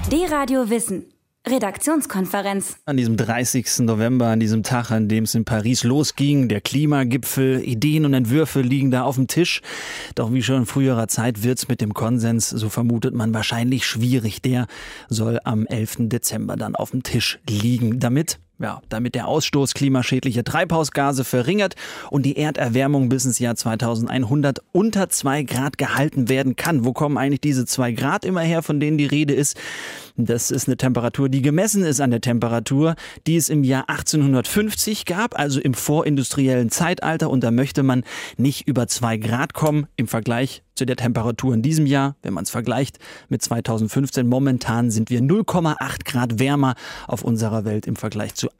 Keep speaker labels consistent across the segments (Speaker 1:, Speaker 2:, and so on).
Speaker 1: D-Radio Wissen. Redaktionskonferenz.
Speaker 2: An diesem 30. November, an diesem Tag, an dem es in Paris losging, der Klimagipfel, Ideen und Entwürfe liegen da auf dem Tisch. Doch wie schon in früherer Zeit wird es mit dem Konsens, so vermutet man, wahrscheinlich schwierig. Der soll am 11. Dezember dann auf dem Tisch liegen, damit der Ausstoß klimaschädlicher Treibhausgase verringert und die Erderwärmung bis ins Jahr 2100 unter 2 Grad gehalten werden kann. Wo kommen eigentlich diese 2 Grad immer her, von denen die Rede ist? Das ist eine Temperatur, die gemessen ist an der Temperatur, die es im Jahr 1850 gab, also im vorindustriellen Zeitalter. Und da möchte man nicht über 2 Grad kommen im Vergleich zu der Temperatur in diesem Jahr, wenn man es vergleicht mit 2015. Momentan sind wir 0,8 Grad wärmer auf unserer Welt im Vergleich zu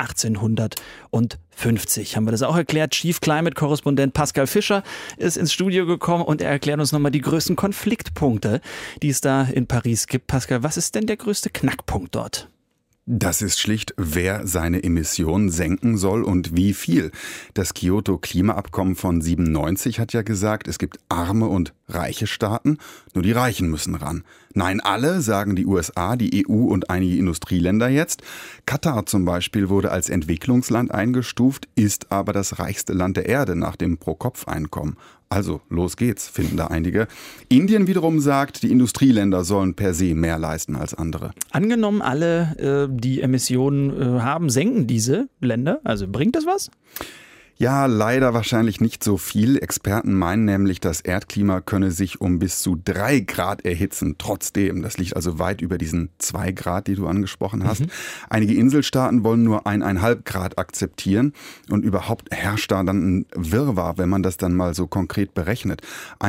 Speaker 2: 1850. Haben wir das auch erklärt? Chief Climate-Korrespondent Pascal Fischer ist ins Studio gekommen und er erklärt uns nochmal die größten Konfliktpunkte, die es da in Paris gibt. Pascal, was ist denn der größte Knackpunkt dort?
Speaker 3: Das ist schlicht, wer seine Emissionen senken soll und wie viel. Das Kyoto-Klimaabkommen von 97 hat ja gesagt, es gibt arme und reiche Staaten, nur die Reichen müssen ran. Nein, alle, sagen die USA, die EU und einige Industrieländer jetzt. Katar zum Beispiel wurde als Entwicklungsland eingestuft, ist aber das reichste Land der Erde nach dem Pro-Kopf-Einkommen. Also, los geht's, finden da einige. Indien wiederum sagt, die Industrieländer sollen per se mehr leisten als andere.
Speaker 2: Angenommen, alle, die Emissionen haben, senken diese Länder. Also bringt das was?
Speaker 3: Ja, leider wahrscheinlich nicht so viel. Experten meinen nämlich, das Erdklima könne sich um bis zu 3 Grad erhitzen. Trotzdem, das liegt also weit über diesen 2 Grad, die du angesprochen hast. Einige Inselstaaten wollen nur 1,5 Grad akzeptieren. Und überhaupt herrscht da dann ein Wirrwarr, wenn man das dann mal so konkret berechnet.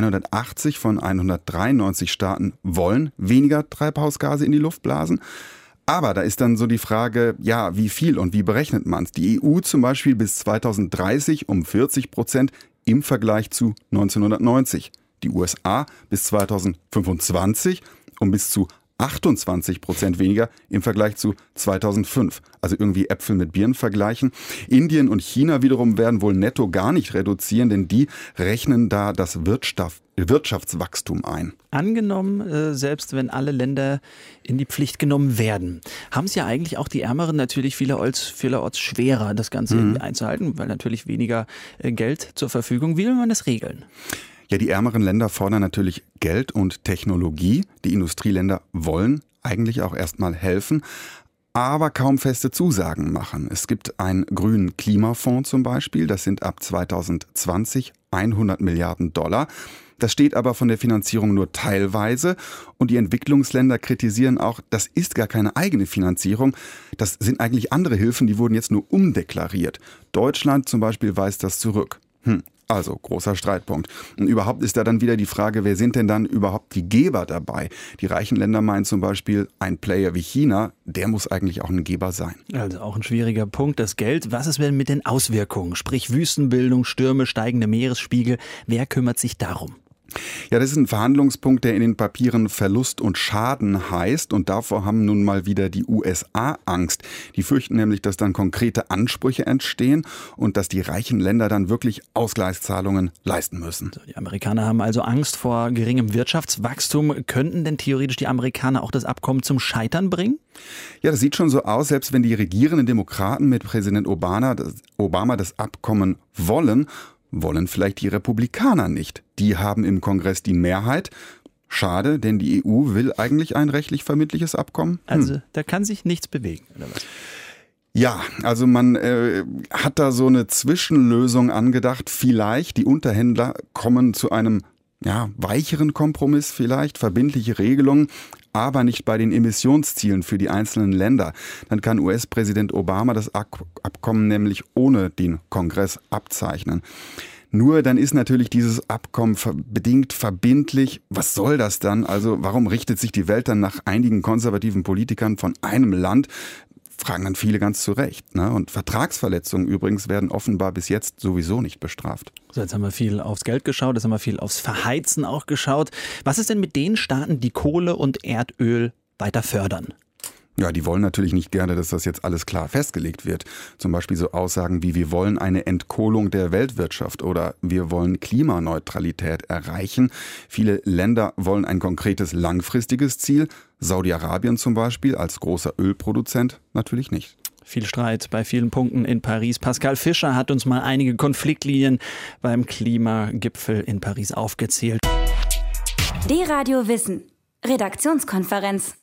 Speaker 3: 180 von 193 Staaten wollen weniger Treibhausgase in die Luft blasen. Aber da ist dann so die Frage, ja, wie viel und wie berechnet man es? Die EU zum Beispiel bis 2030 um 40% im Vergleich zu 1990. Die USA bis 2025 um bis zu 28% weniger im Vergleich zu 2005. Also irgendwie Äpfel mit Birnen vergleichen. Indien und China wiederum werden wohl netto gar nicht reduzieren, denn die rechnen da das Wirtschaftswachstum ein.
Speaker 2: Angenommen, selbst wenn alle Länder in die Pflicht genommen werden, haben es ja eigentlich auch die Ärmeren natürlich vielerorts schwerer, das Ganze irgendwie einzuhalten, weil natürlich weniger Geld zur Verfügung. Wie will man das regeln?
Speaker 3: Ja, die ärmeren Länder fordern natürlich Geld und Technologie. Die Industrieländer wollen eigentlich auch erstmal helfen, aber kaum feste Zusagen machen. Es gibt einen grünen Klimafonds zum Beispiel, das sind ab 2020 100 Milliarden $. Das steht aber von der Finanzierung nur teilweise und die Entwicklungsländer kritisieren auch, das ist gar keine eigene Finanzierung, das sind eigentlich andere Hilfen, die wurden jetzt nur umdeklariert. Deutschland zum Beispiel weist das zurück. Also, großer Streitpunkt. Und überhaupt ist da dann wieder die Frage, wer sind denn dann überhaupt die Geber dabei? Die reichen Länder meinen zum Beispiel, ein Player wie China, der muss eigentlich auch ein Geber sein.
Speaker 2: Also auch ein schwieriger Punkt, das Geld. Was ist denn mit den Auswirkungen? Sprich Wüstenbildung, Stürme, steigende Meeresspiegel. Wer kümmert sich darum?
Speaker 3: Ja, das ist ein Verhandlungspunkt, der in den Papieren Verlust und Schaden heißt. Und davor haben nun mal wieder die USA Angst. Die fürchten nämlich, dass dann konkrete Ansprüche entstehen und dass die reichen Länder dann wirklich Ausgleichszahlungen leisten müssen.
Speaker 2: Die Amerikaner haben also Angst vor geringem Wirtschaftswachstum. Könnten denn theoretisch die Amerikaner auch das Abkommen zum Scheitern bringen?
Speaker 3: Ja, das sieht schon so aus, selbst wenn die regierenden Demokraten mit Präsident Obama das Abkommen wollen vielleicht die Republikaner nicht. Die haben im Kongress die Mehrheit. Schade, denn die EU will eigentlich ein rechtlich verbindliches Abkommen.
Speaker 2: Also da kann sich nichts bewegen, oder was?
Speaker 3: Ja, also man hat da so eine Zwischenlösung angedacht. Vielleicht die Unterhändler kommen zu einem weicheren Kompromiss vielleicht, verbindliche Regelungen, aber nicht bei den Emissionszielen für die einzelnen Länder. Dann kann US-Präsident Obama das Abkommen nämlich ohne den Kongress abzeichnen. Nur dann ist natürlich dieses Abkommen bedingt verbindlich. Was soll das dann? Also warum richtet sich die Welt dann nach einigen konservativen Politikern von einem Land? Fragen dann viele ganz zu Recht. Ne? Und Vertragsverletzungen übrigens werden offenbar bis jetzt sowieso nicht bestraft.
Speaker 2: So, jetzt haben wir viel aufs Geld geschaut, jetzt haben wir viel aufs Verheizen auch geschaut. Was ist denn mit den Staaten, die Kohle und Erdöl weiter fördern?
Speaker 3: Ja, die wollen natürlich nicht gerne, dass das jetzt alles klar festgelegt wird. Zum Beispiel so Aussagen wie, wir wollen eine Entkohlung der Weltwirtschaft oder wir wollen Klimaneutralität erreichen. Viele Länder wollen ein konkretes langfristiges Ziel. Saudi-Arabien zum Beispiel als großer Ölproduzent natürlich nicht.
Speaker 2: Viel Streit bei vielen Punkten in Paris. Pascal Fischer hat uns mal einige Konfliktlinien beim Klimagipfel in Paris aufgezählt.
Speaker 1: D-Radio Wissen. Redaktionskonferenz.